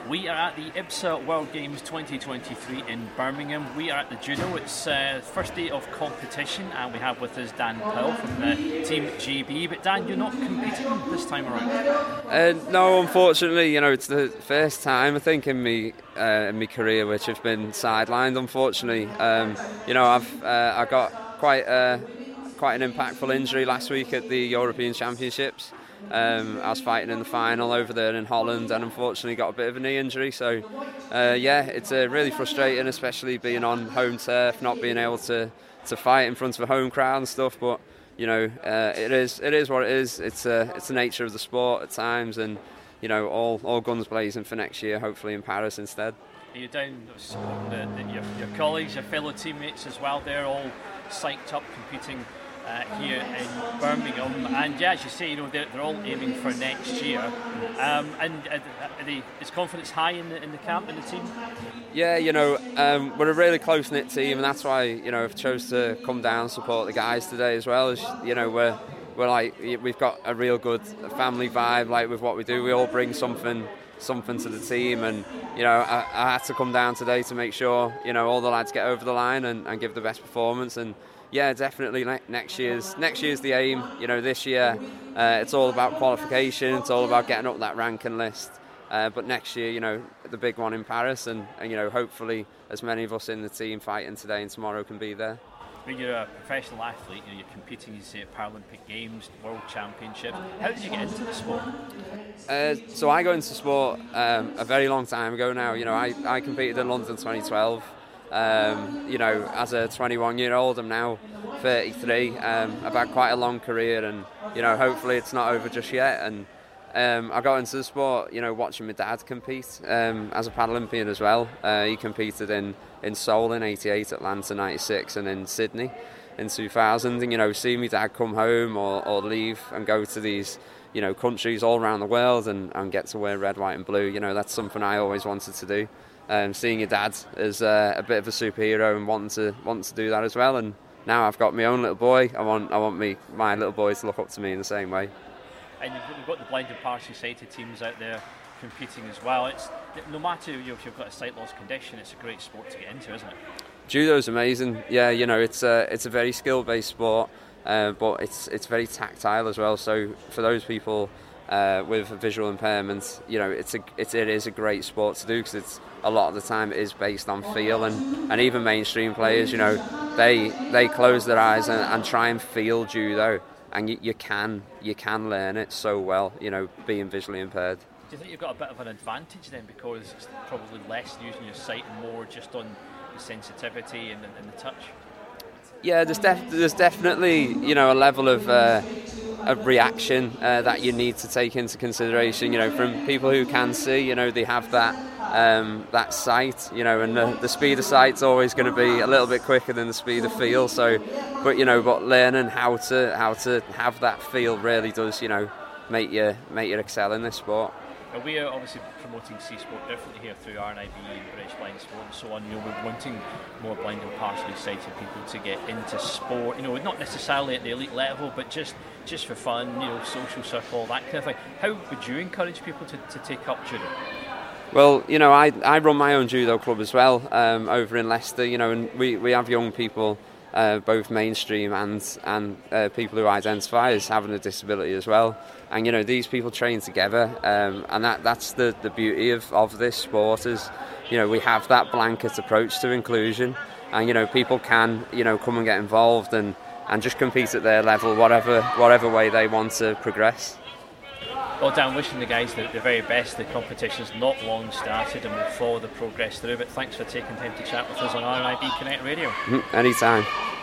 We are at the IBSA World Games 2023 in Birmingham. We are at the judo. It's first day of competition, and we have with us Dan Powell from the team GB. But Dan, you're not competing this time around? No, unfortunately, it's the first time I think in my career which I've been sidelined. Unfortunately, I got quite an impactful injury last week at the European Championships. I was fighting in the final over there in Holland and unfortunately got a bit of a knee injury, so it's really frustrating, especially being on home turf, not being able to fight in front of a home crowd and stuff, but it is what it is. It's the nature of the sport at times, and all guns blazing for next year, hopefully in Paris instead. Are you down supporting your colleagues, your fellow teammates as well? They're all psyched up competing here in Birmingham, and as you say, they're all aiming for next year. Is confidence high in the camp, in the team? Yeah, we're a really close-knit team, and that's why I've chose to come down and support the guys today as well. As we've got a real good family vibe, like with what we do. We all bring something to the team, and I had to come down today to make sure all the lads get over the line and give the best performance. And yeah, definitely next year's the aim. This year it's all about qualification, it's all about getting up that ranking list, but next year the big one in Paris, and hopefully as many of us in the team fighting today and tomorrow can be there. When you're a professional athlete, you're competing, you say, at Paralympic Games, World Championships. How did you get into the sport? So I got into sport a very long time ago now. I competed in London 2012. As a 21-year-old, I'm now 33. I've had quite a long career, and hopefully it's not over just yet. And I got into the sport, watching my dad compete as a Paralympian as well. He competed in Seoul in '88, Atlanta '96, and in Sydney in 2000. And seeing my dad come home or leave and go to these countries all around the world and get to wear red, white, and blue. That's something I always wanted to do. Seeing your dad as a bit of a superhero and wanting to do that as well, and now I've got my own little boy. I want my little boy to look up to me in the same way. And you've got the blind and partially sighted teams out there competing as well. It's no matter if you've got a sight loss condition, it's a great sport to get into, isn't it? Judo's amazing. Yeah, it's a very skill based sport, but it's very tactile as well. So for those people with a visual impairment, it is a great sport to do, because it's a lot of the time it is based on feel, and even mainstream players, they close their eyes and try and feel judo, and you can learn it so well, being visually impaired. Do you think you've got a bit of an advantage then, because it's probably less using your sight and more just on the sensitivity and the touch? Yeah, there's definitely a level of reaction that you need to take into consideration. From people who can see, they have that sight, and the speed of sight's always going to be a little bit quicker than the speed of feel. So, but learning how to have that feel really does make you excel in this sport. Well, we are obviously promoting C-Sport differently here through RNIB and British Blind Sport and so on. We're wanting more blind and partially sighted people to get into sport. Not necessarily at the elite level, but just for fun. Social circle, that kind of thing. How would you encourage people to take up judo? Well, I run my own judo club as well over in Leicester. And we have young people, both mainstream and people who identify as having a disability as well. And these people train together, and that's the beauty of this sport is we have that blanket approach to inclusion, and people can come and get involved and just compete at their level, whatever way they want to progress. Well, Dan, wishing the guys the very best. The competition's not long started, and we'll follow the progress through. But thanks for taking time to chat with us on RNIB Connect Radio. Anytime.